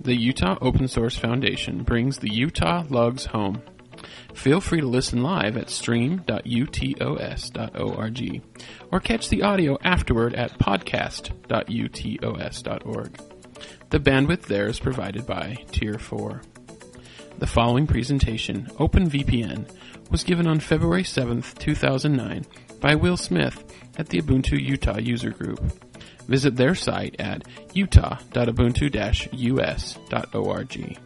The Utah Open Source Foundation brings the Utah Lugs home. Feel free to listen live at stream.utos.org or catch the audio afterward at podcast.utos.org. The bandwidth there is provided by Tier 4. The following presentation, OpenVPN, was given on February 7th, 2009 by Will Smith at the Ubuntu Utah User Group. Visit their site at utah.ubuntu-us.org.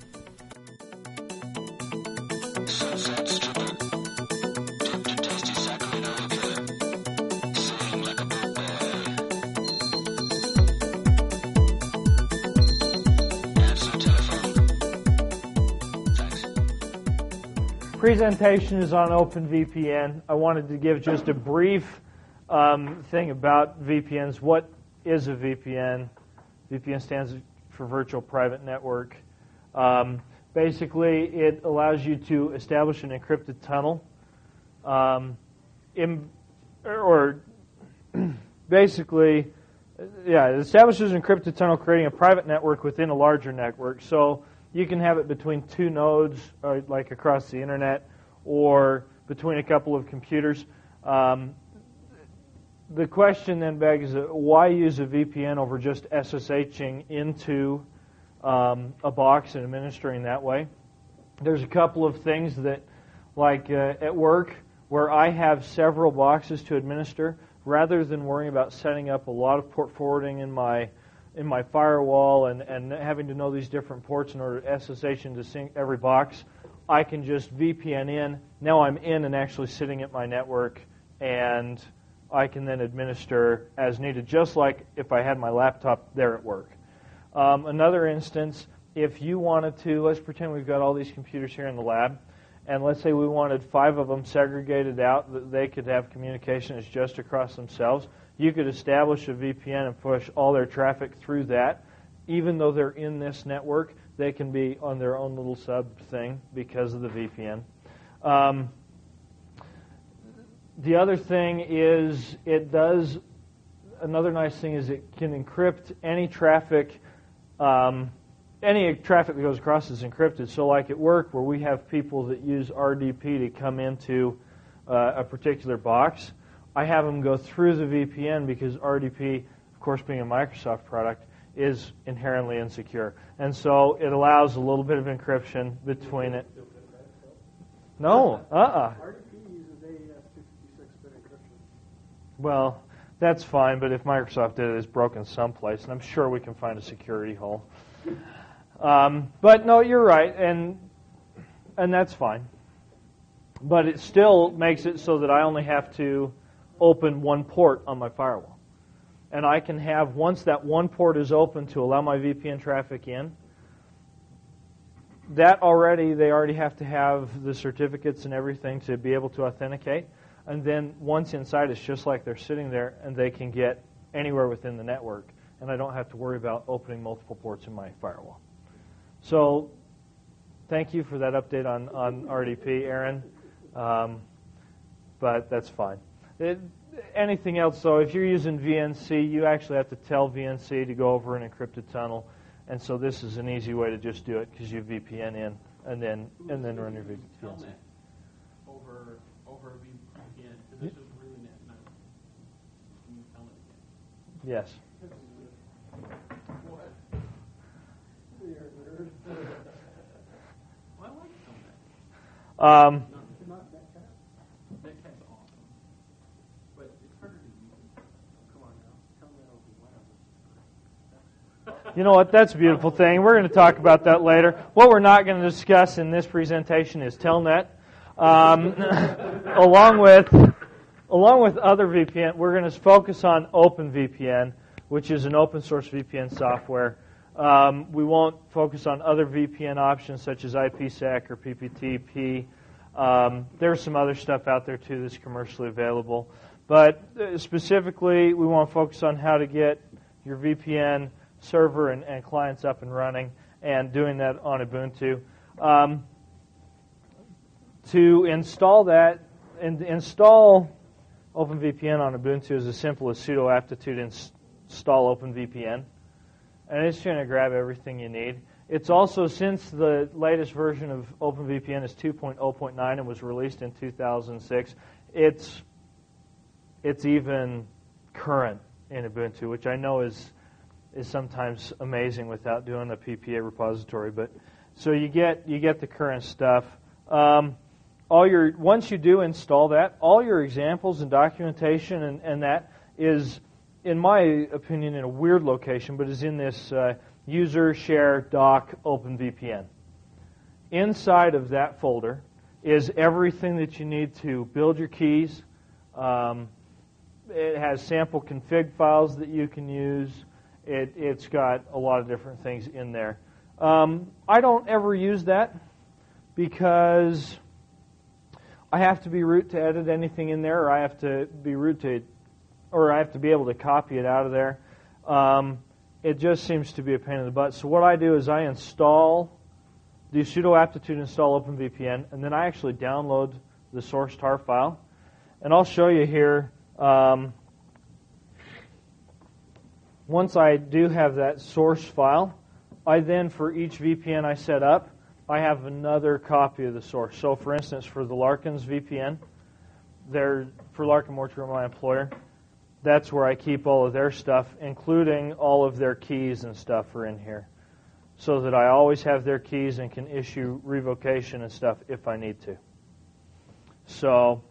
Presentation is on OpenVPN. I wanted to give just a brief thing about VPNs. What is a VPN? VPN stands for Virtual Private Network. Basically, it allows you to establish an encrypted tunnel. It establishes an encrypted tunnel creating a private network within a larger network. So you can have it between two nodes, like across the internet, or between a couple of computers. The question then begs, why use a VPN over just SSHing into a box and administering that way? There's a couple of things that, like at work, where I have several boxes to administer, rather than worrying about setting up a lot of port forwarding in my firewall and having to know these different ports in order to SSH into sync every box, I can just VPN in. Now I'm in and actually sitting at my network, and I can then administer as needed, just like if I had my laptop there at work. Another instance, if you wanted to, let's pretend we've got all these computers here in the lab, and let's say we wanted 5 of them segregated out, that they could have communication as just across themselves. You could establish a VPN and push all their traffic through that. Even though they're in this network, they can be on their own little sub thing because of the VPN. The other thing is another nice thing is it can encrypt any traffic. Any traffic that goes across is encrypted. So like at work where we have people that use RDP to come into a particular box, I have them go through the VPN because RDP, of course being a Microsoft product, is inherently insecure. And so it allows a little bit of encryption between it. No, RDP uses AES-256-bit encryption. Well, that's fine, but if Microsoft did it, it's broken someplace, and I'm sure we can find a security hole. But no, you're right, and that's fine. But it still makes it so that I only have to open one port on my firewall. And I can have, once that one port is open to allow my VPN traffic in, they already have to have the certificates and everything to be able to authenticate. And then once inside, it's just like they're sitting there and they can get anywhere within the network. And I don't have to worry about opening multiple ports in my firewall. So thank you for that update on RDP, Aaron. But that's fine. Anything else, though, if you're using VNC, you actually have to tell VNC to go over an encrypted tunnel. And so this is an easy way to just do it because you VPN in and then run your VPN. Telnet over VPN, because this is really nice. Can you tell it again? Yes. What? You're a nerd. Well, I like Telnet. Not Netcat. Netcat's awesome, but it's harder to use. Come on now. Telnet over wireless. You know what? That's a beautiful thing. We're going to talk about that later. What we're not going to discuss in this presentation is Telnet. Along with other VPN, we're going to focus on OpenVPN, which is an open source VPN software. We won't focus on other VPN options such as IPsec or PPTP. There's some other stuff out there too that's commercially available. But specifically, we want to focus on how to get your VPN server and clients up and running, and doing that on Ubuntu. To install that, and install OpenVPN on Ubuntu is as simple as sudo aptitude install OpenVPN. And it's going to grab everything you need. It's also, since the latest version of OpenVPN is 2.0.9 and was released in 2006, it's even current in Ubuntu, which I know is sometimes amazing without doing a PPA repository. But so you get the current stuff. Once you do install that, all your examples and documentation and that is, in my opinion, in a weird location, but is in this user share doc OpenVPN. Inside of that folder is everything that you need to build your keys. It has sample config files that you can use. It's got a lot of different things in there. I don't ever use that because I have to be root to edit anything in there, or I have to be able to copy it out of there. It just seems to be a pain in the butt. So what I do is I do sudo aptitude install OpenVPN, and then I actually download the source tar file. And I'll show you here. Once I do have that source file, I then, for each VPN I set up, I have another copy of the source. So, for instance, for the Larkins VPN, for Larkin Mortuary, my employer, that's where I keep all of their stuff, including all of their keys and stuff are in here, so that I always have their keys and can issue revocation and stuff if I need to. So,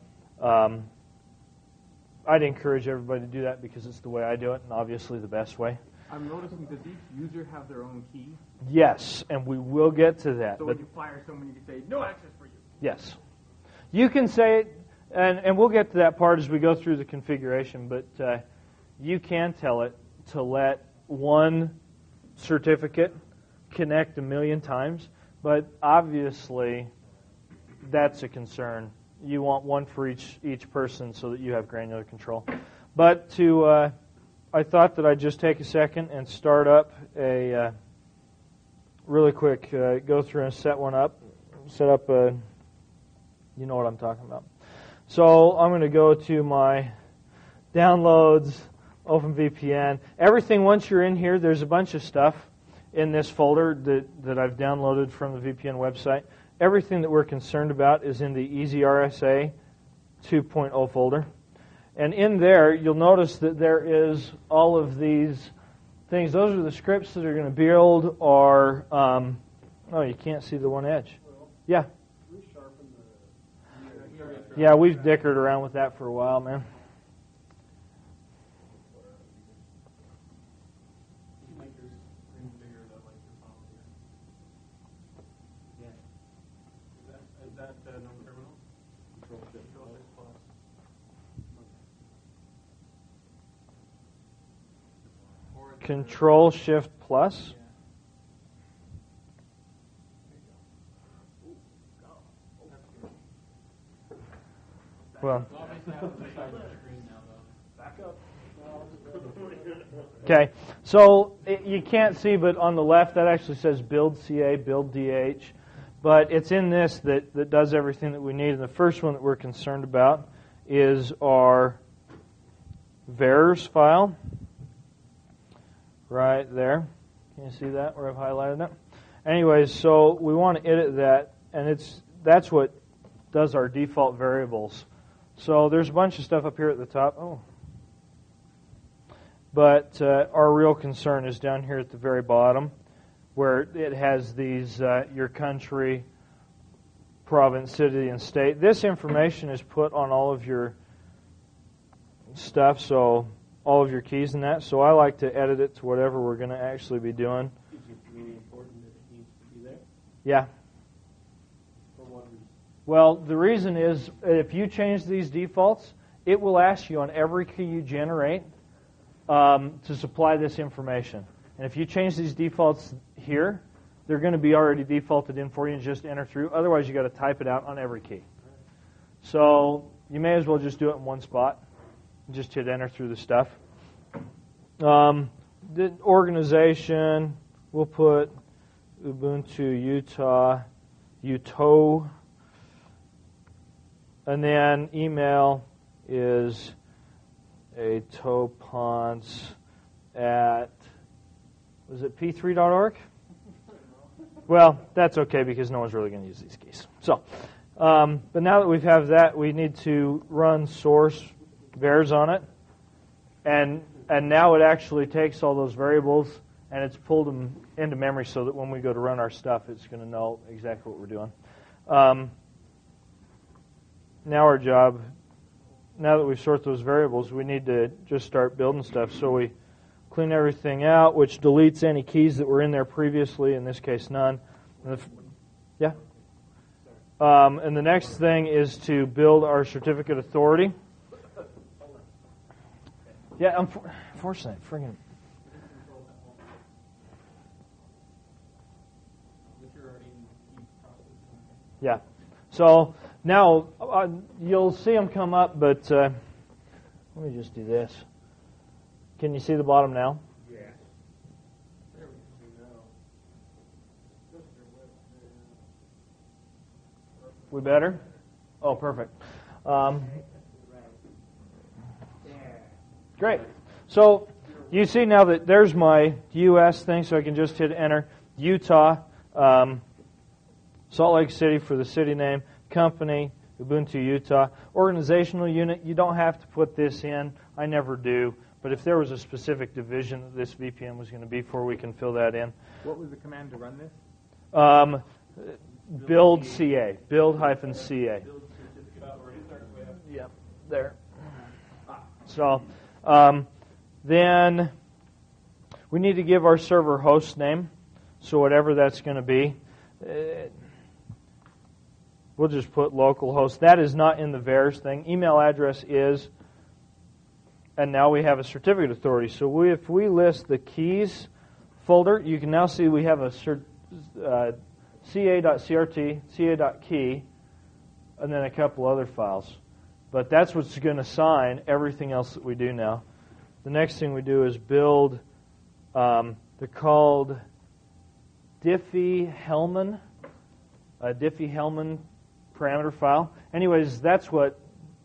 I'd encourage everybody to do that because it's the way I do it, and obviously the best way. I'm noticing, does each user have their own key? Yes, and we will get to that. So when you fire someone, you can say, no access for you. Yes. You can say it, and we'll get to that part as we go through the configuration, but you can tell it to let one certificate connect 1,000,000 times, but obviously that's a concern. You want one for each person so that you have granular control. But I thought that I'd just take a second and start up a really quick, go through and set up a, you know what I'm talking about. So I'm going to go to my downloads, OpenVPN. Everything, once you're in here, there's a bunch of stuff in this folder that I've downloaded from the VPN website. Everything that we're concerned about is in the EasyRSA 2.0 folder. And in there, you'll notice that there is all of these things. Those are the scripts that are going to build our... oh, you can't see the one edge. Yeah. Yeah, we've dickered around with that for a while, man. Control Shift Plus. Well. Okay, so you can't see, but on the left that actually says build CA, build DH, but it's in this that does everything that we need. And the first one that we're concerned about is our VARs file. Right there. Can you see that where I've highlighted it? Anyways, so we want to edit that, and that's what does our default variables. So there's a bunch of stuff up here at the top. Oh. But our real concern is down here at the very bottom, where it has these, your country, province, city, and state. This information is put on all of your stuff, so all of your keys and that. So I like to edit it to whatever we're going to actually be doing. Is it really important that it needs to be there? Yeah. For what reason? Well, the reason is if you change these defaults, it will ask you on every key you generate to supply this information. And if you change these defaults here, they're going to be already defaulted in for you and just enter through. Otherwise, you've got to type it out on every key. So you may as well just do it in one spot. Just hit enter through the stuff. The organization, we'll put Ubuntu Utah, Uto, and then email is a topons at, was it p3.org? Well, that's okay because no one's really going to use these keys. So, but now that we have that, we need to run source vars on it, and now it actually takes all those variables and it's pulled them into memory so that when we go to run our stuff, it's going to know exactly what we're doing. Now our job, now that we've sorted those variables, we need to just start building stuff. So we clean everything out, which deletes any keys that were in there previously, in this case none. Yeah? And the next thing is to build our certificate authority. Yeah, unfortunately, friggin'. Yeah. So now you'll see them come up, but let me just do this. Can you see the bottom now? Yes. We better? Oh, perfect. Great. So you see now that there's my U.S. thing, so I can just hit enter. Utah, Salt Lake City for the city name, company, Ubuntu Utah. Organizational unit, you don't have to put this in. I never do. But if there was a specific division that this VPN was going to be for, we can fill that in. What was the command to run this? Build CA. Build-CA. Yep, there. So then we need to give our server host name. So whatever that's going to be, we'll just put localhost. That is not in the vars thing. Email address is, and now we have a certificate authority. So if we list the keys folder, you can now see we have a ca.crt, ca.key, and then a couple other files. But that's what's going to sign everything else that we do now. The next thing we do is build, they're called Diffie-Hellman, a Diffie-Hellman parameter file. Anyways, that's what,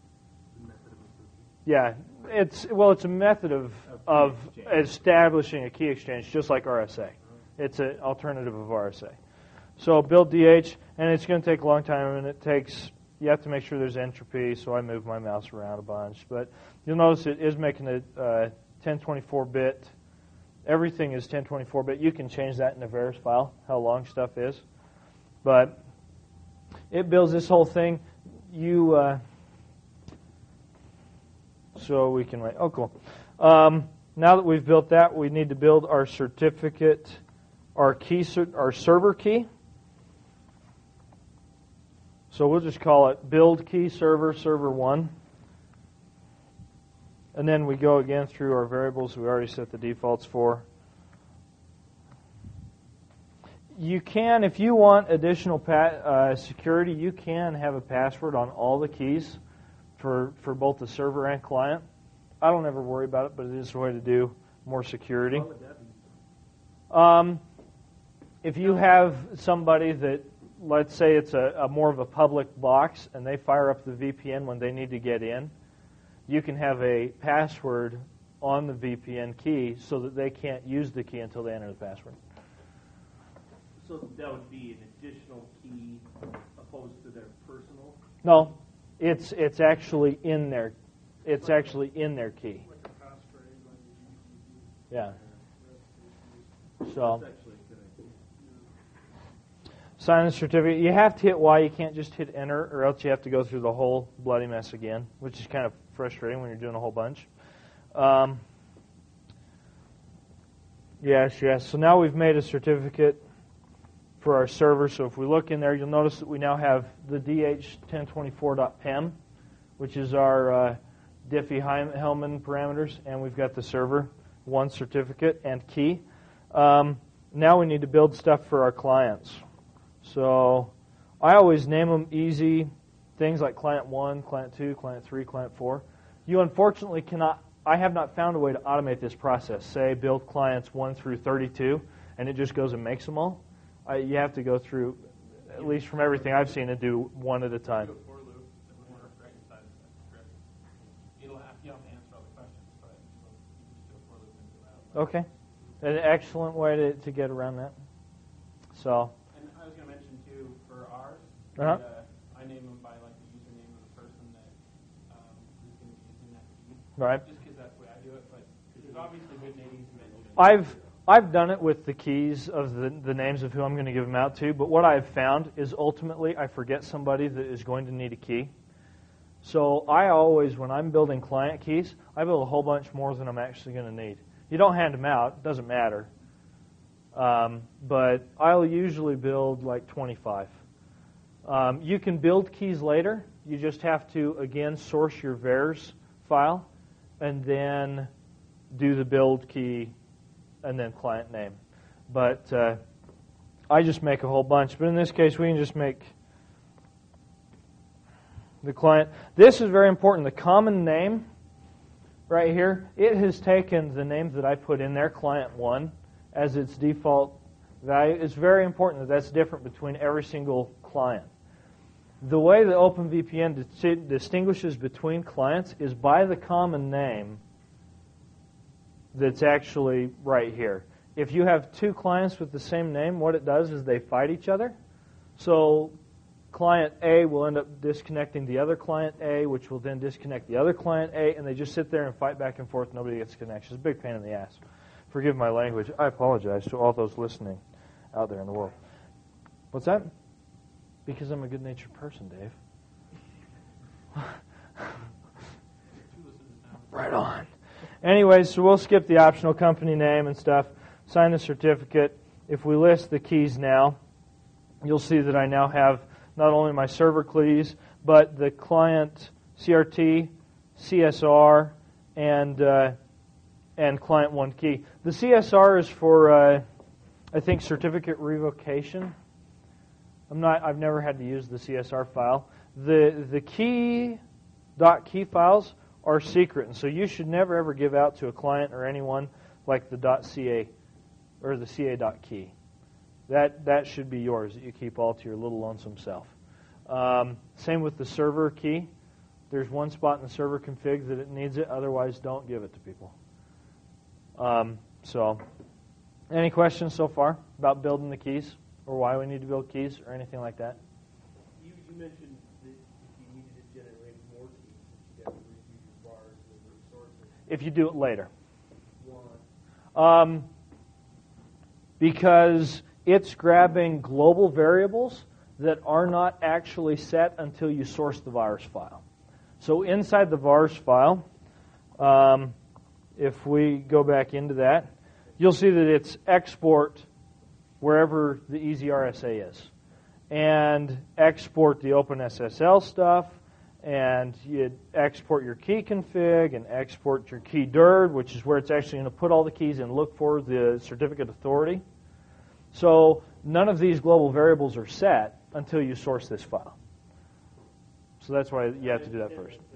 yeah, it's a method of establishing a key exchange, just like RSA. It's an alternative of RSA. So build DH, and it's going to take a long time, and you have to make sure there's entropy, so I move my mouse around a bunch. But you'll notice it is making a 1024-bit. Everything is 1024-bit. You can change that in the vars file, how long stuff is. But it builds this whole thing. So we can write, oh, cool. Now that we've built that, we need to build our certificate, our server key. So we'll just call it build key server 1. And then we go again through our variables we already set the defaults for. You can, if you want additional security, you can have a password on all the keys for both the server and client. I don't ever worry about it, but it is a way to do more security. If you have somebody that, let's say it's a more of a public box and they fire up the VPN when they need to get in, you can have a password on the VPN key so that they can't use the key until they enter the password. So that would be an additional key opposed to their personal? No, it's actually in their key. Like a passphrase. Yeah. So That's actually a good idea. sign the certificate. You have to hit Y. You can't just hit enter, or else you have to go through the whole bloody mess again, which is kind of frustrating when you're doing a whole bunch. Yes. So now we've made a certificate for our server. So if we look in there, you'll notice that we now have the dh1024.pem, which is our Diffie-Hellman parameters, and we've got the server, 1 certificate, and key. Now we need to build stuff for our clients. So I always name them easy things like client 1, client 2, client 3, client 4. You unfortunately cannot, I have not found a way to automate this process. Say build clients 1 through 32, and it just goes and makes them all. You have to go through, at least from everything I've seen, and do one at a time. Do a for loop that will work right inside of that script. You have to answer all the questions, but you can just do a for loop and do that. Okay. An excellent way to get around that. So, And Uh-huh. I name them by like the username of the person that who's going to be using that key. Right. Just because that's the way I do it, but there's obviously good names mentioned. I've done it with the keys of the names of who I'm going to give them out to, but what I've found is ultimately I forget somebody that is going to need a key. So I always, when I'm building client keys, I build a whole bunch more than I'm actually going to need. You don't hand them out, it doesn't matter. But I'll usually build like 25. You can build keys later. You just have to, again, source your VARs file and then do the build key and then client name. But I just make a whole bunch. But in this case, we can just make the client. This is very important. The common name right here, it has taken the name that I put in there, client 1, as its default value. It's very important that that's different between every single client. The way that OpenVPN distinguishes between clients is by the common name that's actually right here. If you have two clients with the same name, what it does is they fight each other. So client A will end up disconnecting the other client A, which will then disconnect the other client A, and they just sit there and fight back and forth. Nobody gets connection. It's a big pain in the ass. Forgive my language. I apologize to all those listening out there in the world. What's that? Because I'm a good-natured person, Dave. Right on. Anyways, so we'll skip the optional company name and stuff. Sign the certificate. If we list the keys now, you'll see that I now have not only my server keys, but the client CRT, CSR, and client 1 key. The CSR is for, I think, certificate revocation. I've never had to use the CSR file. The key files are secret, and so you should never ever give out to a client or anyone like the .ca or the .ca.key. That should be yours, that you keep all to your little lonesome self. Same with the server key. There's one spot in the server config that it needs it, otherwise don't give it to people. So, any questions so far about building the keys or why we need to build keys or anything like that? You mentioned that if you needed to generate more keys, that you'd have to review your bars and resources. If you do it later. Why? Because it's grabbing global variables that are not actually set until you source the vars file. So inside the vars file, if we go back into that, you'll see that it's export wherever the EasyRSA is. And export the OpenSSL stuff, and you export your key config, and export your key DIRD, which is where it's actually going to put all the keys and look for the certificate authority. So none of these global variables are set until you source this file. So that's why you have to do that first.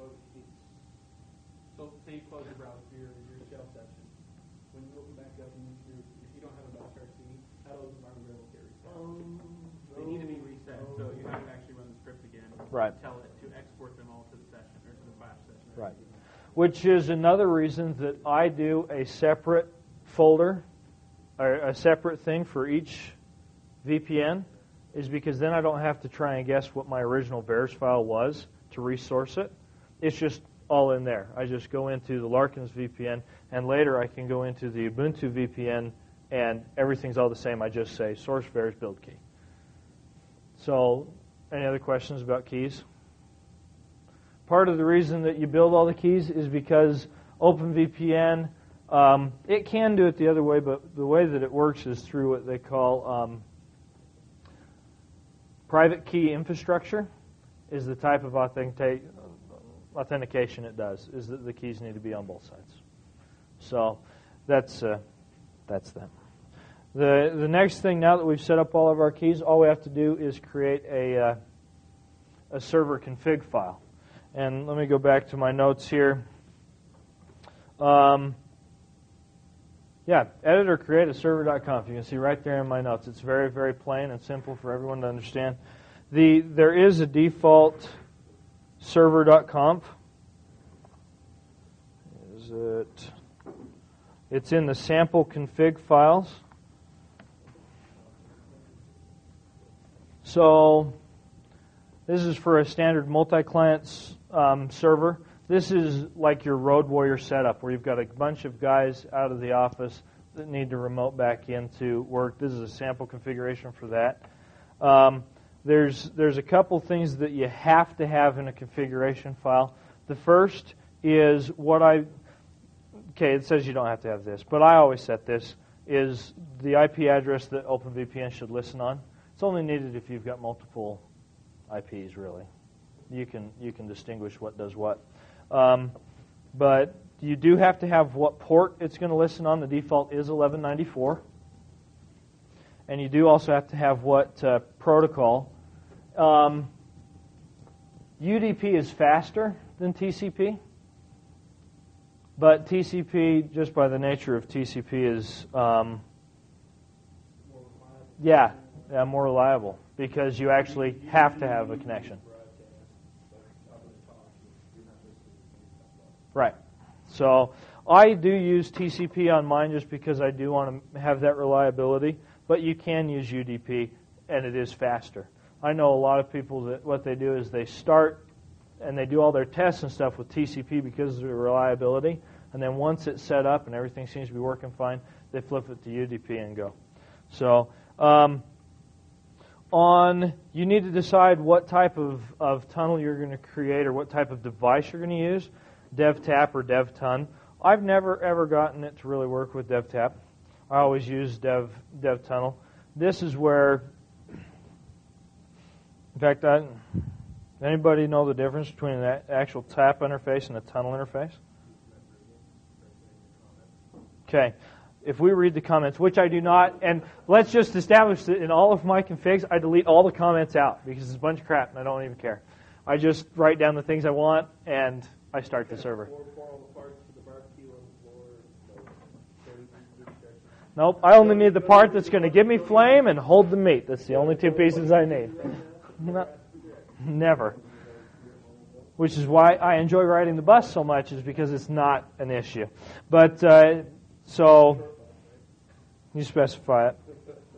So say you close your browser for your shell session. When you open back up, if you don't have a .rc, how does the environment variable get reset? They need to be reset, so you have to actually run the script again. Right. Tell it to export them all to the session or to the flash session. Right. Which is another reason that I do a separate folder, or a separate thing for each VPN, is because then I don't have to try and guess what my original VARs file was to resource it. It's just all in there. I just go into the Larkins VPN, and later I can go into the Ubuntu VPN, and everything's all the same. I just say source VARs build key. So, any other questions about keys? Part of the reason that you build all the keys is because OpenVPN, it can do it the other way, but the way that it works is through what they call private key infrastructure is the type of authentication it does, is that the keys need to be on both sides. So that's that. The next thing, now that we've set up all of our keys, all we have to do is create a server config file. And let me go back to my notes here. Editor create a server.conf. You can see right there in my notes. It's very, very plain and simple for everyone to understand. There is a default server.conf. Is it? It's in the sample config files. So This is for a standard multi-client server. This is like your Road Warrior setup where you've got a bunch of guys out of the office that need to remote back into work. This is a sample configuration for that. There's a couple things that you have to have in a configuration file. The first is it says you don't have to have this, but I always set this, is the IP address that OpenVPN should listen on. It's only needed if you've got multiple IPs, really. You can distinguish what does what. But you do have to have what port it's going to listen on. The default is 1194. And you do also have to have what protocol. UDP is faster than TCP. But TCP, just by the nature of TCP, is more reliable because you actually have to have a connection. Right. So I do use TCP on mine just because I do want to have that reliability, but you can use UDP, and it is faster. I know a lot of people that what they do is they start and they do all their tests and stuff with TCP because of the reliability, and then once it's set up and everything seems to be working fine, they flip it to UDP and go. So you need to decide what type of tunnel you're going to create or what type of device you're going to use, DevTap or DevTun. I've never ever gotten it to really work with DevTap. I always use DevTunnel. This is where, in fact, anybody know the difference between an actual tap interface and a tunnel interface? Okay. If we read the comments, which I do not, and let's just establish that in all of my configs, I delete all the comments out because it's a bunch of crap and I don't even care. I just write down the things I want and I start the server. Nope, I only need the part that's going to give me flame and hold the meat. That's the only two pieces I need. Never. Which is why I enjoy riding the bus so much, is because it's not an issue. But, so, you specify it.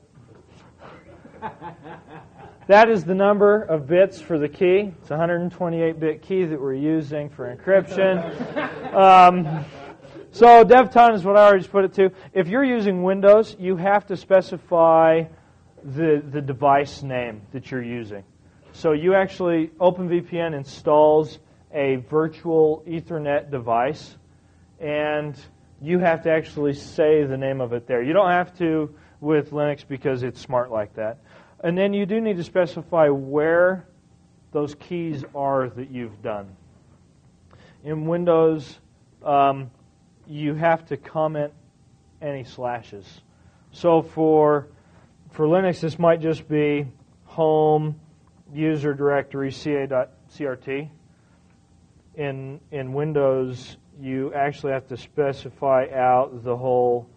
That is the number of bits for the key. It's a 128-bit key that we're using for encryption. So DevTun is what I already put it to. If you're using Windows, you have to specify the device name that you're using. So you actually, OpenVPN installs a virtual Ethernet device, and you have to actually say the name of it there. You don't have to with Linux because it's smart like that. And then you do need to specify where those keys are that you've done. In Windows, you have to comment any slashes. So for Linux, this might just be home user directory ca.crt. In Windows, you actually have to specify out the whole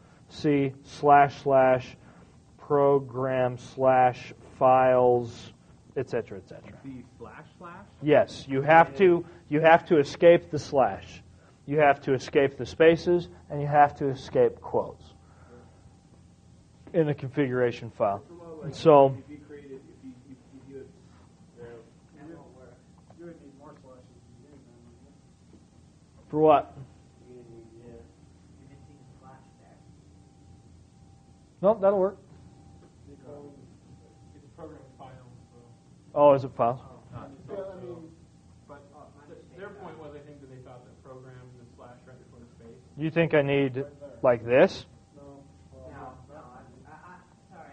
C//program/ files, etc., etc. The // Yes, you have to escape the slash. You have to escape the spaces, and you have to escape quotes in a configuration file. So, If you create it, if you do it, You would need more slashes than you do, then. for what? Nope, that'll work. It's program files, so. Oh, is it files? Yeah, I mean, but their point was, I think, that they thought that programs and slash right before the space. You think I need like this? No. Sorry,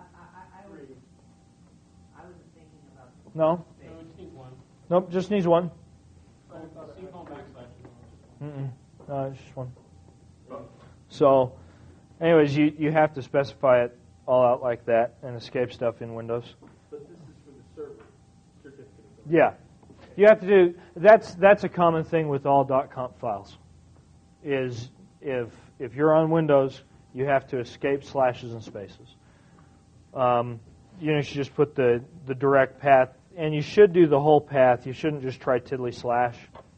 I was thinking about. No? No, it just needs one. Nope, just needs one. Single backslash is all. No, it's just one. So, anyways, you have to specify it all out like that and escape stuff in Windows. but this is for the server certificate. Yeah. You have to do, that's a common thing with all .conf files, is if you're on Windows, you have to escape slashes and spaces. You should just put the direct path, and you should do the whole path. You shouldn't just try tiddly slash.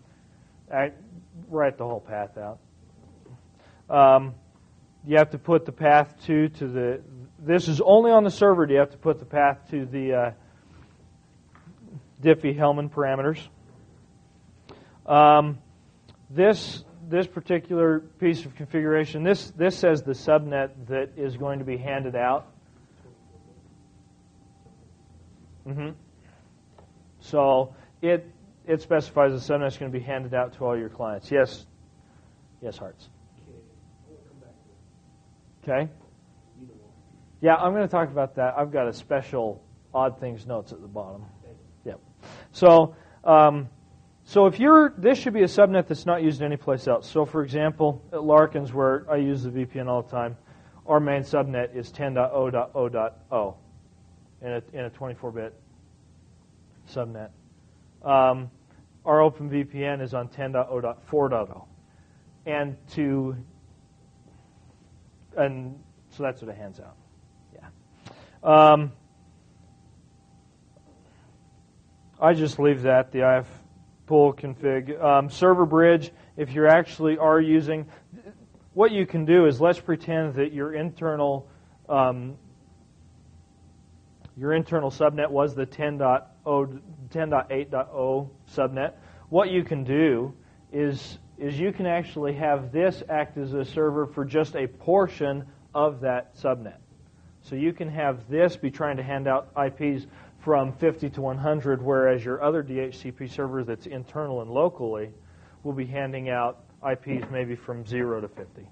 Write the whole path out. You have to put the path to this is only on the server. Do you have to put the path to the Diffie-Hellman parameters. This particular piece of configuration, this says the subnet that is going to be handed out. So it specifies the subnet is going to be handed out to all your clients. Yes, Hearts. Okay. Yeah, I'm going to talk about that. I've got a special odd things notes at the bottom. Yep. So if this should be a subnet that's not used anyplace else. So for example, at Larkins, where I use the VPN all the time, our main subnet is 10.0.0.0 in a 24-bit subnet. Our OpenVPN is on 10.0.4.0, and so that's what it hands out. Yeah. I just leave that, the IF pool config. Server bridge, if you actually are using, what you can do is let's pretend that your internal subnet was the 10.8.0 subnet. What you can do is you can actually have this act as a server for just a portion of that subnet. So you can have this be trying to hand out IPs from 50 to 100, whereas your other DHCP server that's internal and locally will be handing out IPs maybe from 0 to 50.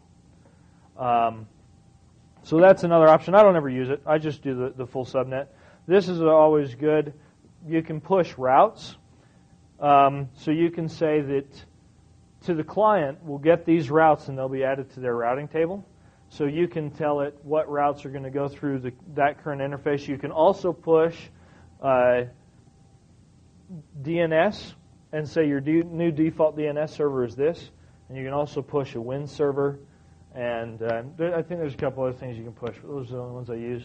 So that's another option. I don't ever use it. I just do the full subnet. This is always good. You can push routes. So you can say that to the client, we'll get these routes and they'll be added to their routing table. So you can tell it what routes are going to go through that current interface. You can also push DNS and say your new default DNS server is this. And you can also push a Win server. And I think there's a couple other things you can push, but those are the only ones I use.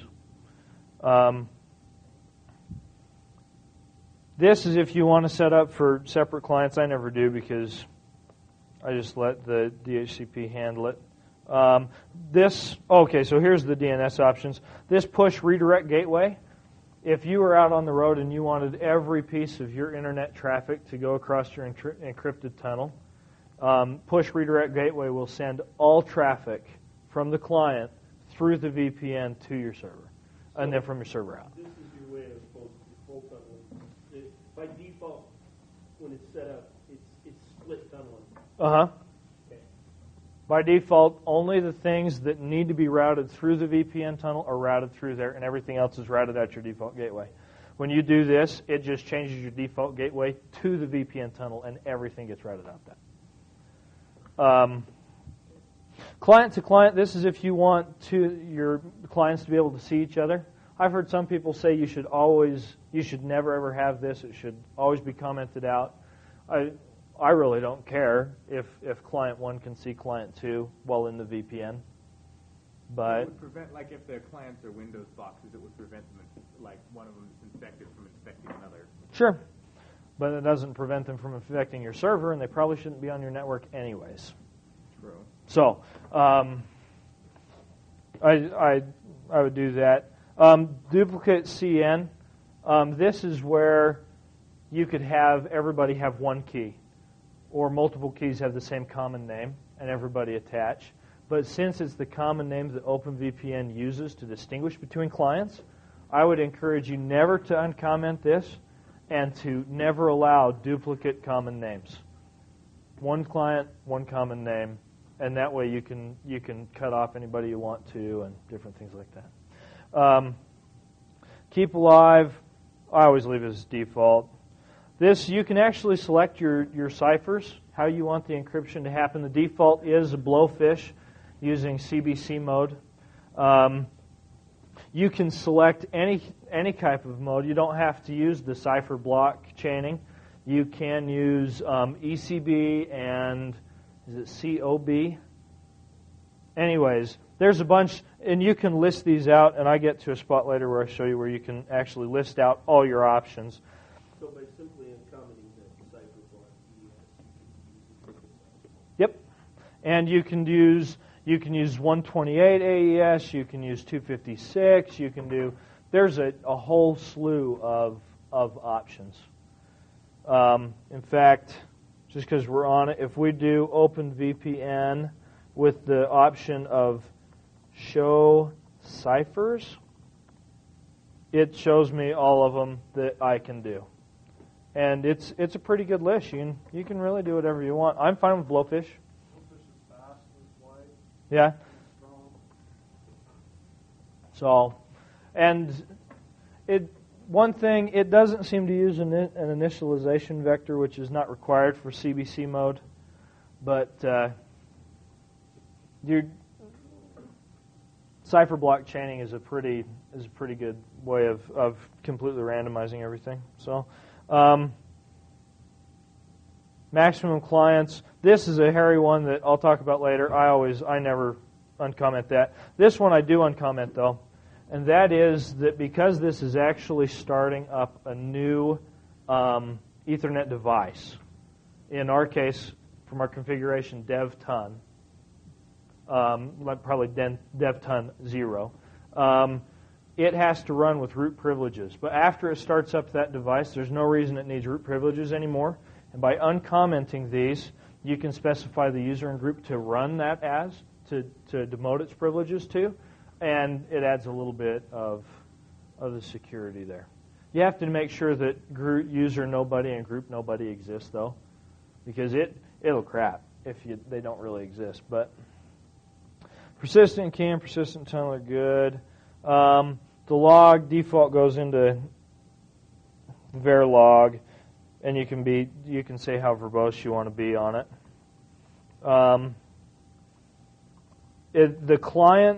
This is if you want to set up for separate clients. I never do because I just let the DHCP handle it. So here's the DNS options. This push redirect gateway. If you were out on the road and you wanted every piece of your internet traffic to go across your encrypted tunnel, push redirect gateway will send all traffic from the client through the VPN to your server, and then from your server out. This is your way of full tunneling. By default, when it's set up, it's split tunneling. Okay. By default, only the things that need to be routed through the VPN tunnel are routed through there, and everything else is routed at your default gateway. When you do this, it just changes your default gateway to the VPN tunnel, and everything gets routed out that. Client to client, this is if you want your clients to be able to see each other. I've heard some people say you should never ever have this. It should always be commented out. I really don't care if client 1 can see client 2 while in the VPN. But it would prevent, like if their clients are Windows boxes, it would prevent them, like one of them is infected from infecting another. Sure. But it doesn't prevent them from infecting your server, and they probably shouldn't be on your network anyways. True. So, I would do that. Duplicate CN. This is where you could have everybody have one key, or multiple keys have the same common name, and everybody attach. But since it's the common name that OpenVPN uses to distinguish between clients, I would encourage you never to uncomment this and to never allow duplicate common names. One client, one common name, and that way you can cut off anybody you want to and different things like that. Keep alive, I always leave it as default. This, you can actually select your ciphers, how you want the encryption to happen. The default is a blowfish using CBC mode. You can select any type of mode. You don't have to use the cipher block chaining. You can use ECB and is it COB? Anyways, there's a bunch, and you can list these out, and I get to a spot later where I show you where you can actually list out all your options. So by simply uncommenting the cipher block, Yep. And you can use 128 AES, you can use 256, there's a whole slew of options. In fact, just because we're on it, if we do OpenVPN with the option of show ciphers, it shows me all of them that I can do. And it's a pretty good list. You can really do whatever you want. I'm fine with Blowfish. Blowfish is fast, it's wide, Yeah. it's strong. So, and one thing, it doesn't seem to use an initialization vector, which is not required for CBC mode. But your cipher block chaining is a pretty good way of completely randomizing everything. So, maximum clients. This is a hairy one that I'll talk about later. I never uncomment that. This one I do uncomment though, and that is that because this is actually starting up a new Ethernet device. In our case, from our configuration, DevTun, probably DevTun 0. It has to run with root privileges. But after it starts up that device, there's no reason it needs root privileges anymore. And by uncommenting these, you can specify the user and group to run that as, to demote its privileges to, and it adds a little bit of the security there. You have to make sure that group user nobody and group nobody exists, though, because it'll crap if they don't really exist. But persistent key and persistent tunnel are good. The log default goes into Verilog, and you can say how verbose you want to be on it. The client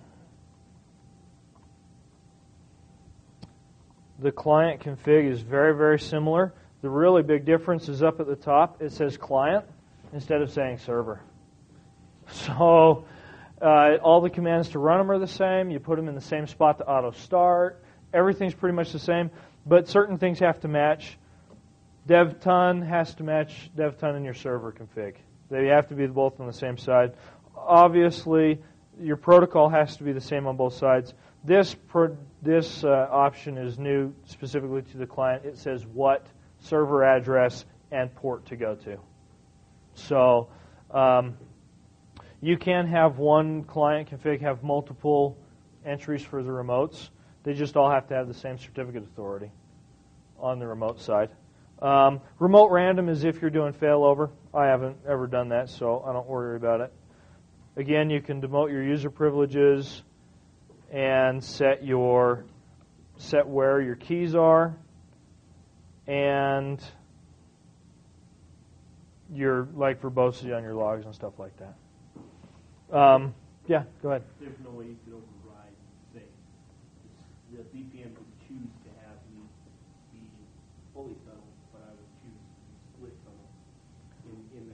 config is very, very similar. The really big difference is up at the top. It says client instead of saying server. So all the commands to run them are the same. You put them in the same spot to auto start. Everything's pretty much the same, but certain things have to match. DevTun has to match DevTun in your server config. They have to be both on the same side. Obviously, your protocol has to be the same on both sides. This option is new specifically to the client. It says what server address and port to go to. So you can have one client config have multiple entries for the remotes. They just all have to have the same certificate authority on the remote side. Remote random is if you're doing failover. I haven't ever done that, so I don't worry about it. Again, you can demote your user privileges and set where your keys are and your verbosity on your logs and stuff like that. Yeah, go ahead. There's no way you could override sync. The VPN would choose to have me be fully tunneled, but I would choose split tunnel in the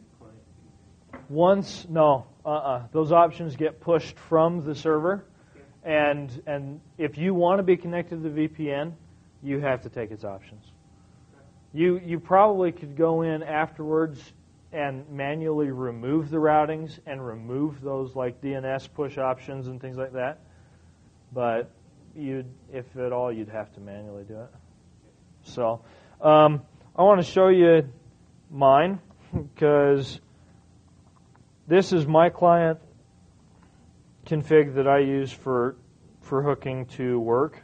client. Those options get pushed from the server, and if you want to be connected to the VPN, you have to take its options. You probably could go in afterwards and manually remove the routings and remove those like DNS push options and things like that. But if at all, you'd have to manually do it. So I want to show you mine because this is my client config that I use for hooking to work.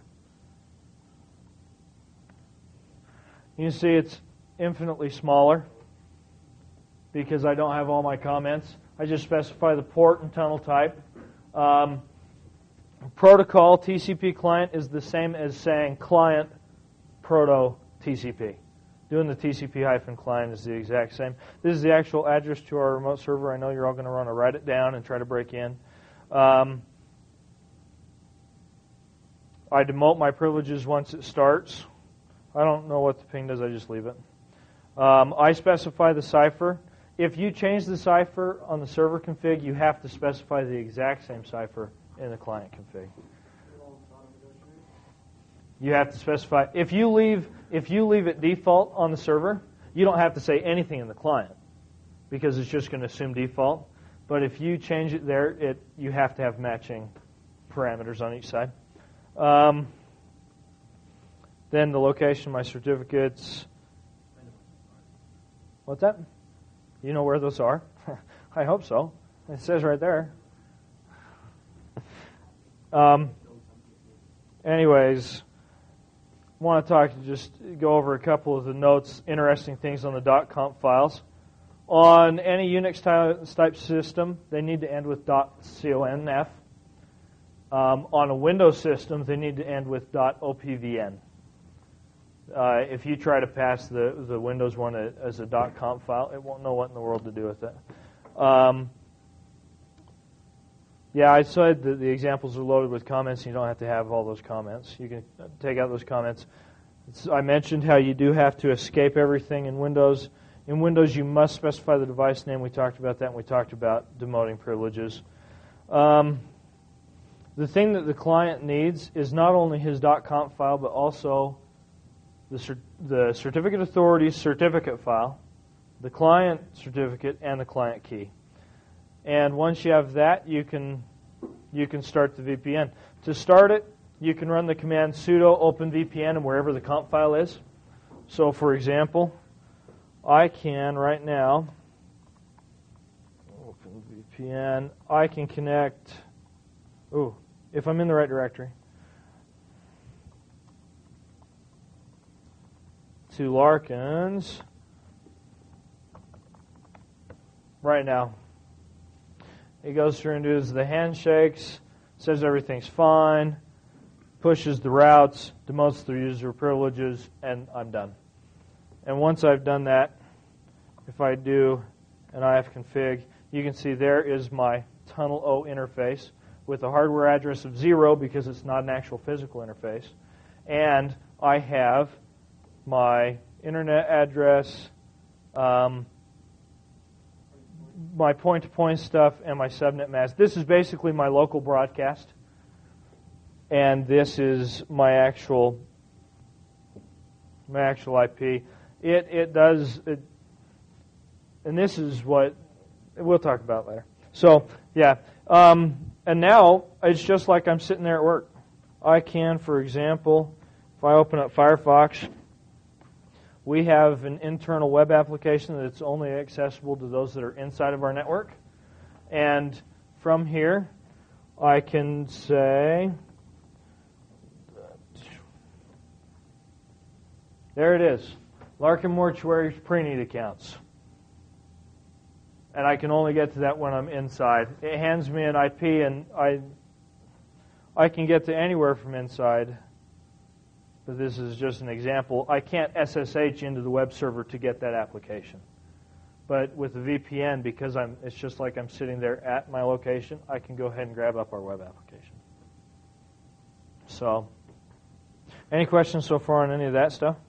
You can see it's infinitely smaller because I don't have all my comments. I just specify the port and tunnel type. Protocol TCP client is the same as saying client proto TCP. Doing the TCP client is the exact same. This is the actual address to our remote server. I know you're all going to want to write it down and try to break in. I demote my privileges once it starts. I don't know what the ping does. I just leave it. I specify the cipher. If you change the cipher on the server config, you have to specify the exact same cipher in the client config. You have to specify. If you leave it default on the server, you don't have to say anything in the client because it's just going to assume default. But if you change it there, you have to have matching parameters on each side. Then the location of my certificates. What's that? You know where those are? I hope so. It says right there. Anyways, I want to just go over a couple of the notes, interesting things on the .conf files. On any Unix type system, they need to end with .conf. On a Windows system, they need to end with .opvn. If you try to pass the Windows one as a .conf file, it won't know what in the world to do with it. Yeah, I said that the examples are loaded with comments, and you don't have to have all those comments. You can take out those comments. I mentioned how you do have to escape everything in Windows. In Windows, you must specify the device name. We talked about that, and we talked about demoting privileges. The thing that the client needs is not only his .conf file, but also the certificate authority's certificate file, the client certificate, and the client key. And once you have that, you can start the VPN. To start it, you can run the command sudo openvpn and wherever the conf file is. So, for example, I can right now openvpn. I can connect. If I'm in the right directory, to Larkins right now. He goes through and does the handshakes, says everything's fine, pushes the routes, demotes the user privileges, and I'm done. And once I've done that, if I do an ifconfig, you can see there is my Tunnel O interface with a hardware address of 0 because it's not an actual physical interface. And I have my internet address, my point-to-point stuff, and my subnet mask. This is basically my local broadcast, and this is my actual IP. It does, and this is what we'll talk about later. So, yeah, and now it's just like I'm sitting there at work. I can, for example, if I open up Firefox, we have an internal web application that's only accessible to those that are inside of our network. And from here, I can say, there it is, Larkin Mortuary's pre-need accounts. And I can only get to that when I'm inside. It hands me an IP, and I can get to anywhere from inside. But this is just an example. I can't SSH into the web server to get that application. But with the VPN, because it's just like I'm sitting there at my location, I can go ahead and grab up our web application. So, any questions so far on any of that stuff?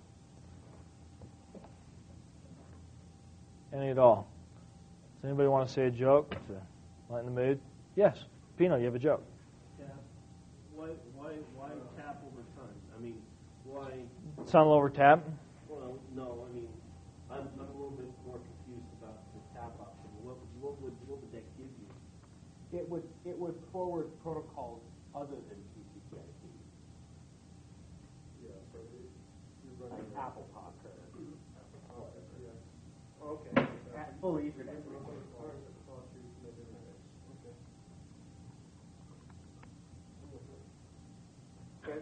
Any at all? Does anybody want to say a joke to lighten the mood? Yes. Pino, you have a joke. Yeah. Why tap over time? I mean, why? Tunnel over tap? Well, no. I mean, I'm a little bit more confused about the tap option. What would that give you? It would forward protocols other than TCP/IP. Yeah, so you're running Like Apple Talk or okay. full Ethernet. Okay.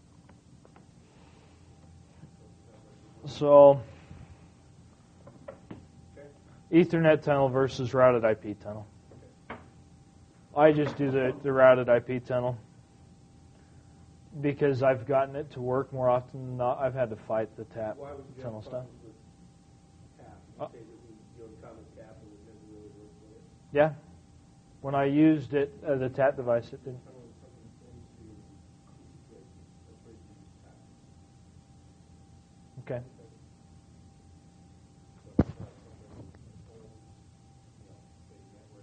So, Ethernet tunnel versus routed IP tunnel. I just do the routed IP tunnel because I've gotten it to work more often than not. I've had to fight the tap Why would you tunnel have stuff. problems with tap? You say that the common tap and it doesn't really work with it. Yeah. When I used it, the tap device, it didn't. Tunnel is something into TCP/IP. That's where you use tap. Okay. So it's not something that owns, say network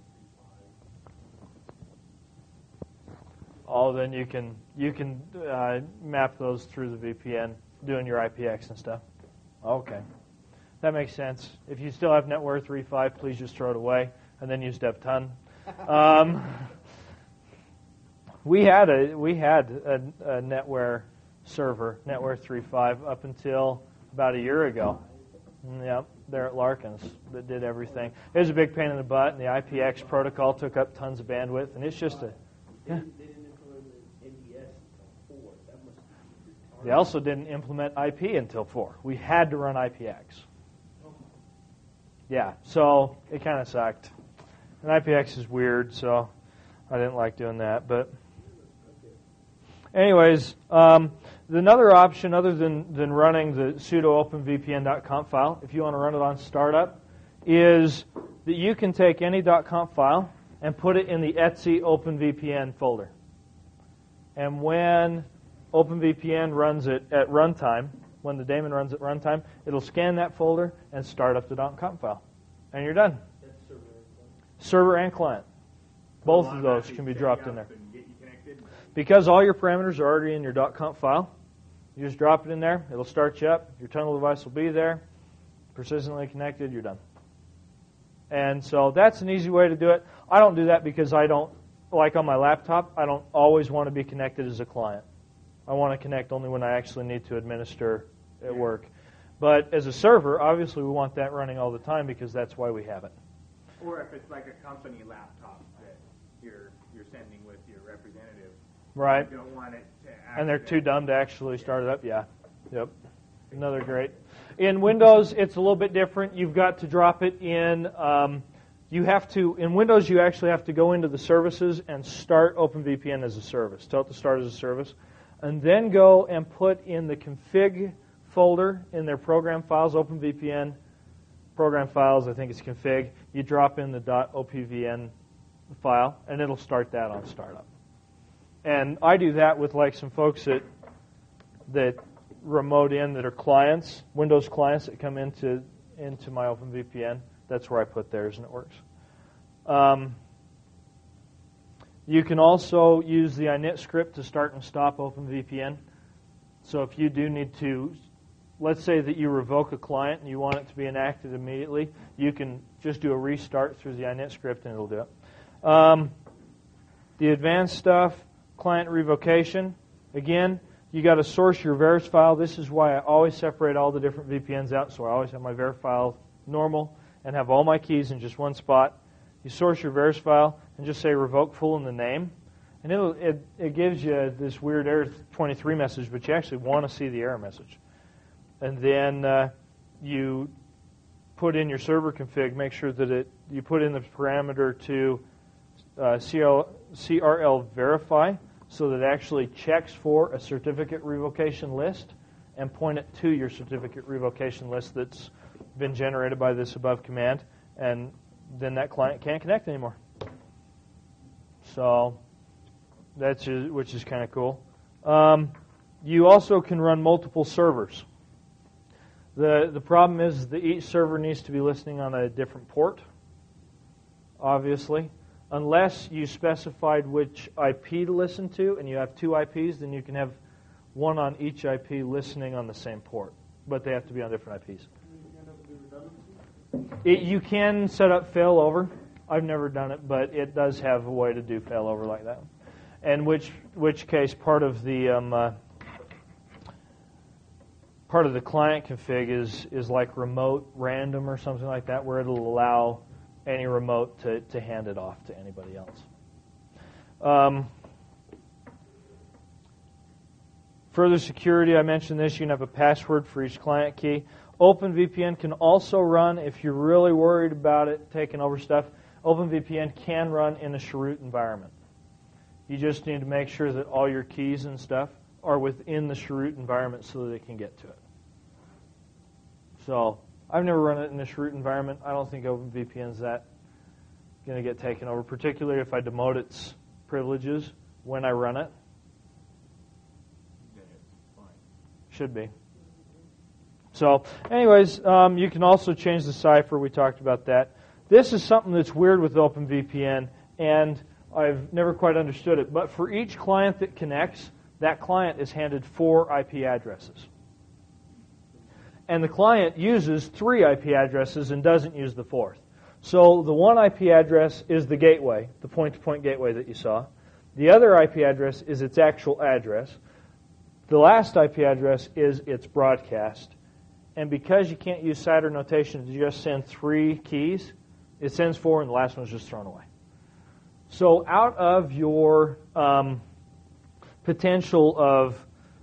3.5. Oh, then you can map those through the VPN, doing your IPX and stuff. Okay, that makes sense. If you still have Netware 3.5, please just throw it away and then use DevTun. We had a NetWare server, Netware 3.5, up until about a year ago. Yep. there at Larkins that did everything. It was a big pain in the butt, and the IPX protocol took up tons of bandwidth, and it's just a... They didn't implement the NDS until 4. That must be retarded. They also didn't implement IP until 4. We had to run IPX. Yeah, so it kind of sucked. And IPX is weird, so I didn't like doing that. But anyways, another option other than running the sudo openvpn.conf file, if you want to run it on startup, is that you can take any .conf file and put it in the etc openvpn folder. And when OpenVPN runs it at runtime, when the daemon runs at runtime, it'll scan that folder and start up the .conf file. And you're done. That's Server and client. Both of those can be dropped in there. Because all your parameters are already in your .conf file, you just drop it in there, it'll start you up, your tunnel device will be there, persistently connected, you're done. And so that's an easy way to do it. I don't do that because I don't, like on my laptop, I don't always want to be connected as a client. I want to connect only when I actually need to administer at work. But as a server, obviously we want that running all the time because that's why we have it. Or if it's like a company laptop that you're sending with your representative. Right. You don't want it to And they're too dumb to actually start it up. Yeah. Yep. Another great. In Windows, it's a little bit different. You've got to drop it in. In Windows, you actually have to go into the services and start OpenVPN as a service. Tell it to start as a service. And then go and put in the config folder in their program files, OpenVPN program files, I think it's config. You drop in the .opvn file, and it'll start that on startup. And I do that with like some folks that remote in that are clients, Windows clients that come into my OpenVPN. That's where I put theirs, and it works. You can also use the init script to start and stop OpenVPN. So if you do need to, let's say that you revoke a client and you want it to be enacted immediately, you can just do a restart through the init script and it'll do it. The advanced stuff, client revocation. Again, you got to source your VERIS file. This is why I always separate all the different VPNs out. So I always have my VERIS file normal and have all my keys in just one spot. You source your VERIS file and just say revoke full in the name. And it gives you this weird error 23 message, but you actually want to see the error message. And then you put in your server config, make sure that you put in the parameter to CRL verify so that it actually checks for a certificate revocation list and point it to your certificate revocation list that's been generated by this above command, and then that client can't connect anymore. So which is kind of cool. You also can run multiple servers. The problem is that each server needs to be listening on a different port, obviously. Unless you specified which IP to listen to, and you have two IPs, then you can have one on each IP listening on the same port. But they have to be on different IPs. You can set up failover. I've never done it, but it does have a way to do failover like that. And which case part of the client config is like remote random or something like that, where it'll allow any remote to hand it off to anybody else. Further security, I mentioned this, you can have a password for each client key. OpenVPN can also run, if you're really worried about it taking over stuff, OpenVPN can run in a chroot environment. You just need to make sure that all your keys and stuff are within the chroot environment so that they can get to it. So I've never run it in a chroot environment. I don't think OpenVPN is that going to get taken over, particularly if I demote its privileges when I run it. Should be. So, anyways, you can also change the cipher. We talked about that. This is something that's weird with OpenVPN, and I've never quite understood it. But for each client that connects, that client is handed 4 IP addresses. And the client uses 3 IP addresses and doesn't use the 4th. So the one IP address is the gateway, the point-to-point gateway that you saw. The other IP address is its actual address. The last IP address is its broadcast. and because you can't use CIDR notation to just send 3 keys, it sends 4 and the last one's just thrown away. So out of your potential of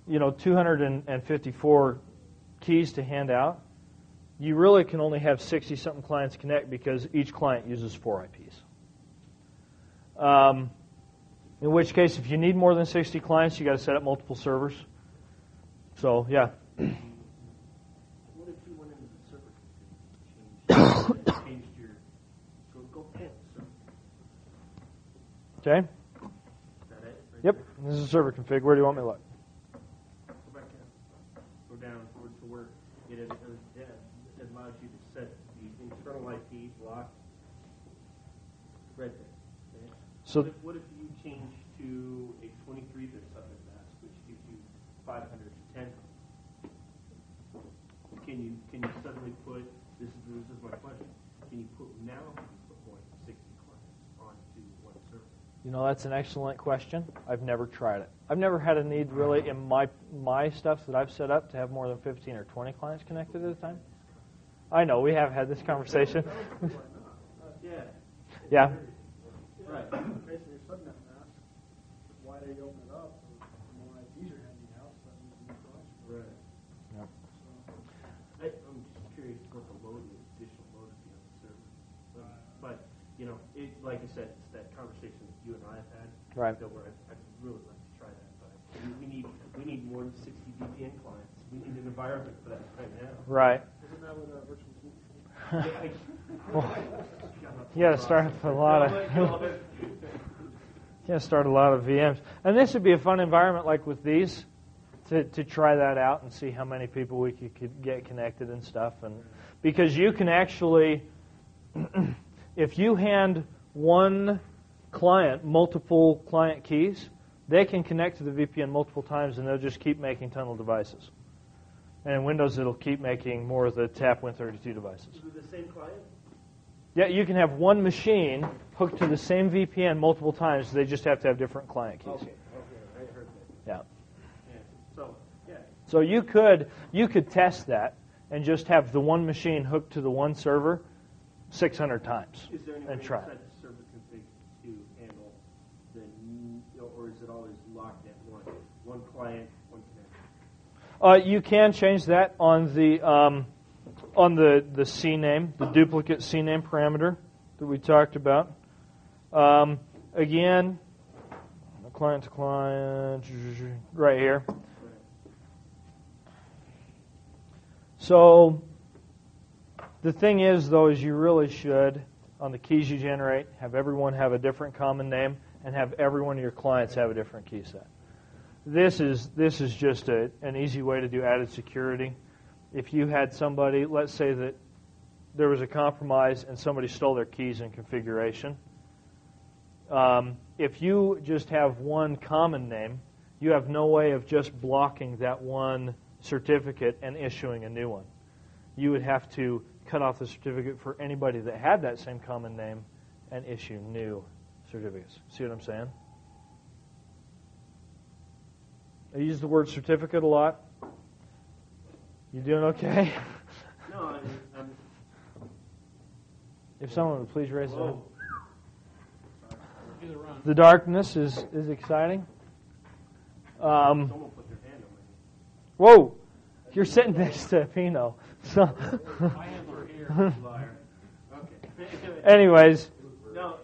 254 keys to hand out, you really can only have 60-something clients connect because each client uses 4 IPs. In which case, if you need more than 60 clients, you got to set up multiple servers. So, yeah. What if you went into the server config, changed your go pant server? Okay. Is that it? Right Yep. there? This is server config. Where do you want me to look? Go back down. Go down to where it allows you to set the internal IP block. Right there. Okay. So, What if you change to a 23-bit subnet mask, which gives you 510? Can you suddenly put this is my question? Can you put more than 60 clients onto one server? that's an excellent question. I've never tried it. I've never had a need really in my stuff that I've set up to have more than 15 or 20 clients connected at a time. I know, we have had this conversation. Yeah. Yeah. Right. Basically, your subnet mask, why they open it up, the more IPs you're handing out, so that means more clients. Right. Yep. I'm just curious what the additional load would be on the server. But, like I said, it's that conversation that you and I have had. Right. That where I'd really like to try that. But we need more than 60 VPN clients. We need an environment for that right now. Right. Isn't that what virtual You got to start with a lot of. You got to start a lot of VMs, and this would be a fun environment, like with these, to try that out and see how many people we could get connected and stuff. And because you can actually, if you hand one client multiple client keys, they can connect to the VPN multiple times, and they'll just keep making tunnel devices. And in Windows, it'll keep making more of the TAP Win32 devices. Is it the same client? Yeah, you can have one machine hooked to the same VPN multiple times. They just have to have different client keys. Okay, I heard that. Yeah. So, yeah. So you could test that and just have the one machine hooked to the one server 600 times Is there any way and to try. set the server config to handle or is it always locked at one client, one connection? You can change that on the CNAME, the duplicate CNAME parameter that we talked about. Again, client to client, right here. So the thing is, though, is you really should, on the keys you generate, have everyone have a different common name and have every one of your clients have a different key set. This is just an easy way to do added security. If you had somebody, let's say that there was a compromise and somebody stole their keys in configuration, if you just have one common name, you have no way of just blocking that one certificate and issuing a new one. You would have to cut off the certificate for anybody that had that same common name and issue new certificates. See what I'm saying? I use the word certificate a lot. You doing okay? No, I'm If someone would please raise their hand. Do the run. The darkness is exciting. someone put their hand on my Whoa! You're sitting next to Pino. So, My hands are here. liar. Okay. anyways, No.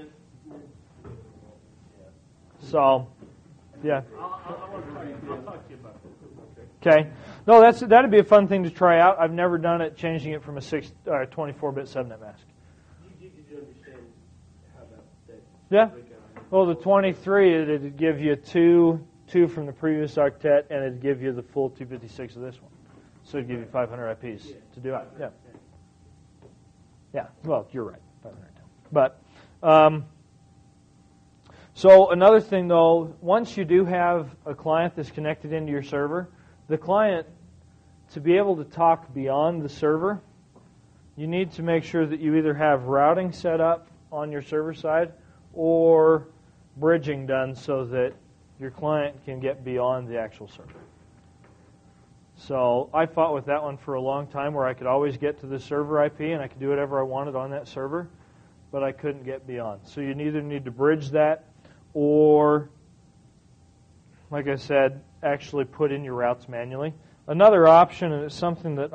so yeah. I'll talk to you about this. Okay. No, that'd be a fun thing to try out. I've never done it, changing it from a 24-bit subnet mask. Did you understand how that Yeah. breakdown? Well, the 23, it'd give you two from the previous octet, and it'd give you the full 256 of this one. So it'd give you 500 IPs to do it. Yeah. Yeah. Well, you're right. 510. But so another thing, though, once you do have a client that's connected into your server, the client, to be able to talk beyond the server, you need to make sure that you either have routing set up on your server side or bridging done so that your client can get beyond the actual server. So I fought with that one for a long time where I could always get to the server IP and I could do whatever I wanted on that server, but I couldn't get beyond. So you either need to bridge that or, like I said, actually put in your routes manually. Another option, and it's something that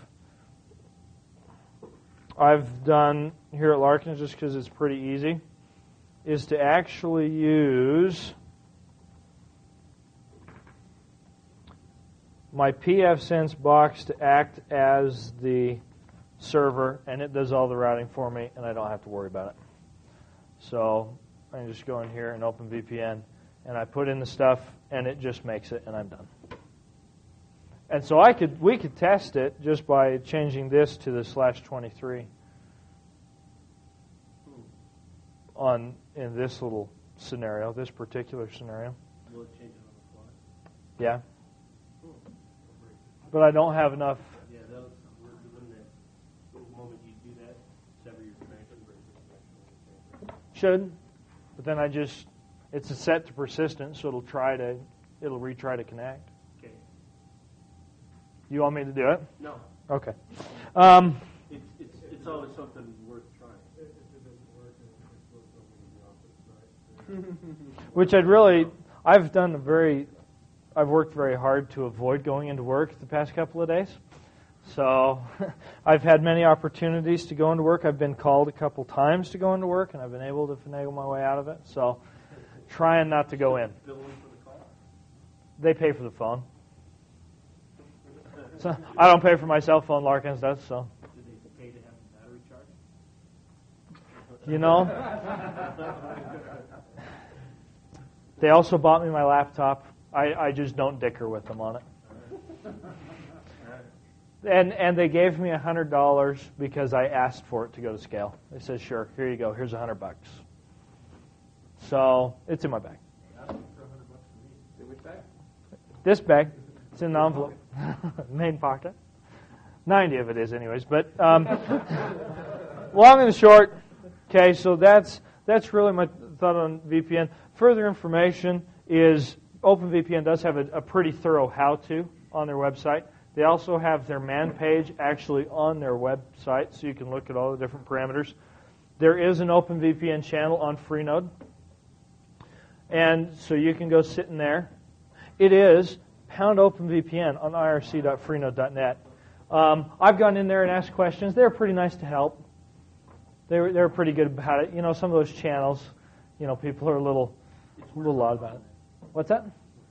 I've done here at Larkins just because it's pretty easy, is to actually use my pfSense box to act as the server, and it does all the routing for me, and I don't have to worry about it. So I can just go in here and open VPN, and I put in the stuff, and it just makes it, and I'm done. And so we could test it just by changing this to the /23 in this little scenario, this particular scenario. Will it change it on the fly? Yeah. But I don't have enough. Yeah, when the moment you do that, sever your connection, break your connection. Should, but then it's a set to persistent, so it'll retry to connect. Okay. You want me to do it? No. Okay. It's always something worth trying. Which I've worked very hard to avoid going into work the past couple of days. So I've had many opportunities to go into work. I've been called a couple times to go into work, and I've been able to finagle my way out of it. So trying not to go in. Billing for the call? They pay for the phone. So I don't pay for my cell phone, Larkins does, so. Do they pay to have the battery charged? You know, they also bought me my laptop. I just don't dicker with them on it. And they gave me $100 because I asked for it to go to scale. They said, "Sure, here you go. Here's $100." So it's in my bag. Which bag? This bag, it's in the envelope, main pocket. 90 of it is, anyways. But long and the short. Okay, so that's really my thought on VPN. Further information is OpenVPN does have a pretty thorough how-to on their website. They also have their man page actually on their website, so you can look at all the different parameters. There is an OpenVPN channel on Freenode, and so you can go sit in there. It is #OpenVPN on irc.freenode.net. I've gone in there and asked questions. They're pretty nice to help. They're pretty good about it. You know, some of those channels, you know, people are a little odd about it. What's that?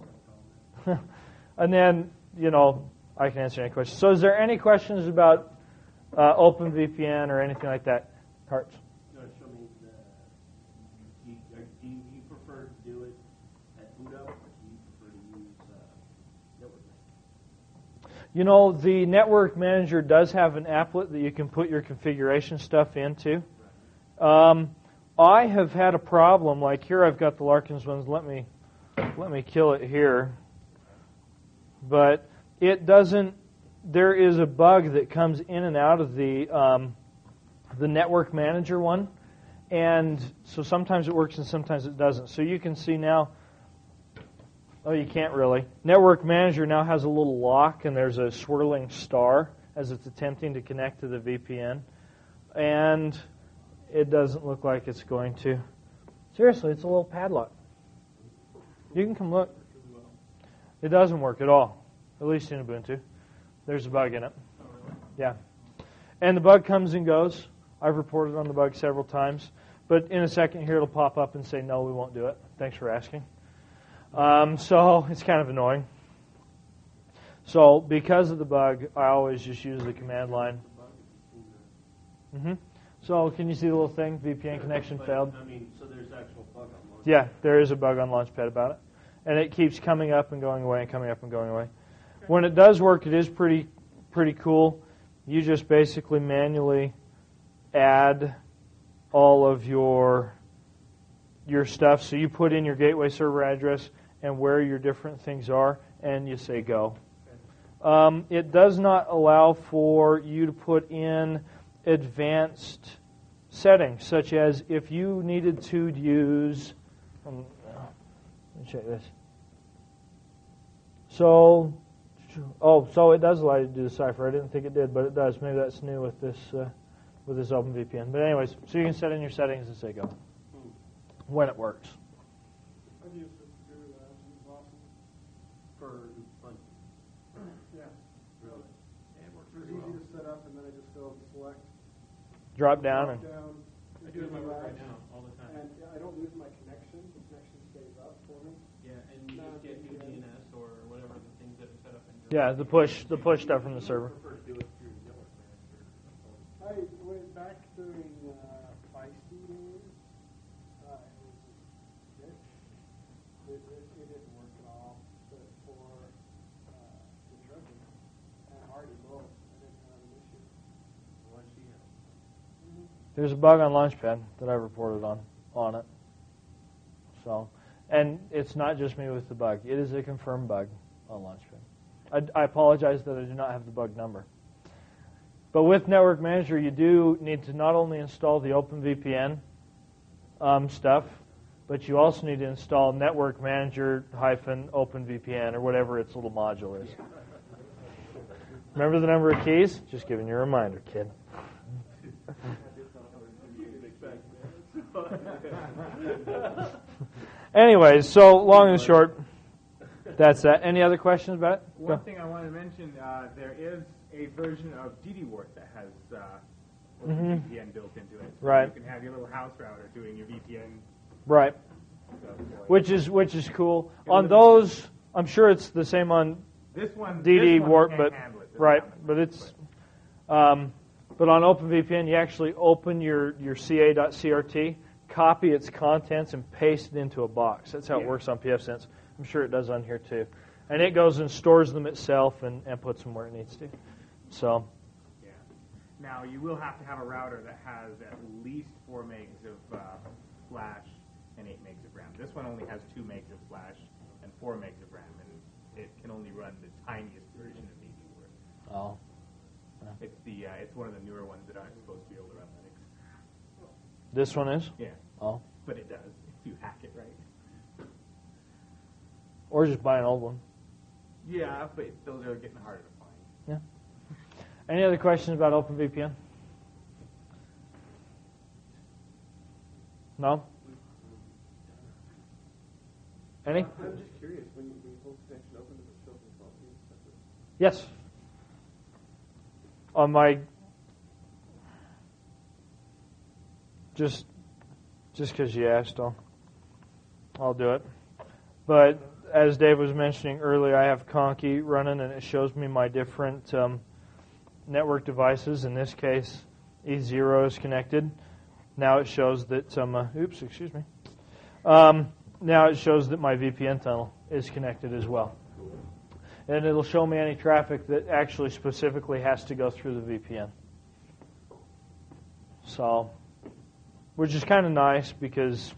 And then, you know, I can answer any questions. So is there any questions about OpenVPN or anything like that? Hearts? You want to show me do you prefer to do it at boot up, or do you prefer to use network manager? You know, the network manager does have an applet that you can put your configuration stuff into. I have had a problem, like here I've got the Larkins ones. Let me kill it here. But it doesn't, there is a bug that comes in and out of the network manager one. And so sometimes it works and sometimes it doesn't. So you can see now, oh, you can't really. Network manager now has a little lock and there's a swirling star as it's attempting to connect to the VPN. And it doesn't look like it's going to. Seriously, it's a little padlock. You can come look. It doesn't work at all, at least in Ubuntu. There's a bug in it. Yeah. And the bug comes and goes. I've reported on the bug several times. But in a second here, it'll pop up and say, no, we won't do it. Thanks for asking. So it's kind of annoying. So because of the bug, I always just use the command line. So can you see the little thing, VPN connection failed? I mean, so there's actual bug on Launchpad. Yeah, there is a bug on Launchpad about it. And it keeps coming up and going away and coming up and going away. When it does work, it is pretty cool. You just basically manually add all of your stuff. So you put in your gateway server address and where your different things are, and you say go. It does not allow for you to put in advanced settings, such as if you needed to use, let me check this. So, Oh, so it does allow you to do the cipher. I didn't think it did, but it does. Maybe that's new with this OpenVPN. But anyways, so you can set in your settings and say go when it works. I've used it to do that. It's awesome. For fun. Yeah. Really? Yeah, it works It was pretty well. easy to set up, and then I just go select, Drop down and down. I do it in my work right now, all the time. And I don't lose my connection. The connection stays up for me. Yeah, and you No, just get new yeah. DNS or whatever the things that are set up in your... yeah, the push stuff from the server. I prefer to do it through network manager. I went back during Feisty days. It was a bitch. It didn't work at all. But for the Trojan and Hardy both, I didn't have an issue. What she has. There's a bug on Launchpad that I reported on it. So, and it's not just me with the bug. It is a confirmed bug on Launchpad. I apologize that I do not have the bug number. But with Network Manager, you do need to not only install the OpenVPN stuff, but you also need to install Network Manager -OpenVPN or whatever its little module is. Remember the number of keys? Just giving you a reminder, kid. Anyways, so long and short, that's that. Any other questions about it? One thing I want to mention, there is a version of DDWort that has VPN built into it. So Right. You can have your little house router doing your VPN Right. stuff for you. Which is cool. On those, I'm sure it's the same on This one, DDWort, can't but handle it. This right, one. but it's but on OpenVPN, you actually open your ca.crt, copy its contents, and paste it into a box. That's how it Yeah. works on pfSense. I'm sure it does on here too. And it goes and stores them itself and puts them where it needs to. So, Yeah. Now, you will have to have a router that has at least 4 megs of flash and 8 megs of RAM. This one only has 2 megs of flash and 4 megs of RAM, and it can only run the tiniest version of DDWort. oh, It's one of the newer ones that aren't supposed to be able to run Linux. this one is? Yeah, Oh. but it does if you hack it right. Or just buy an old one. Yeah, but those are getting harder to find. Yeah. Any other questions about OpenVPN? No? Any? I'm just curious, when you hold the connection open, does it show up in the phone? Yes. On my just because you asked, I'll do it. But as Dave was mentioning earlier, I have Conky running, and it shows me my different network devices. In this case, E0 is connected. Now it shows that now it shows that my VPN tunnel is connected as well. And it'll show me any traffic that actually specifically has to go through the VPN. So, which is kind of nice because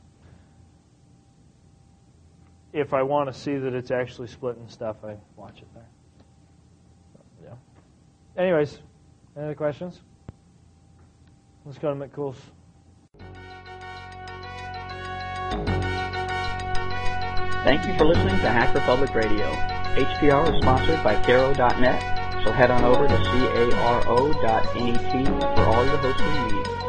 if I want to see that it's actually splitting stuff, I watch it there. Yeah. Anyways, any other questions? Let's go to McCool's. Thank you for listening to Hacker Public Radio. HPR is sponsored by Caro.net, so head on over to caro.net for all your hosting needs.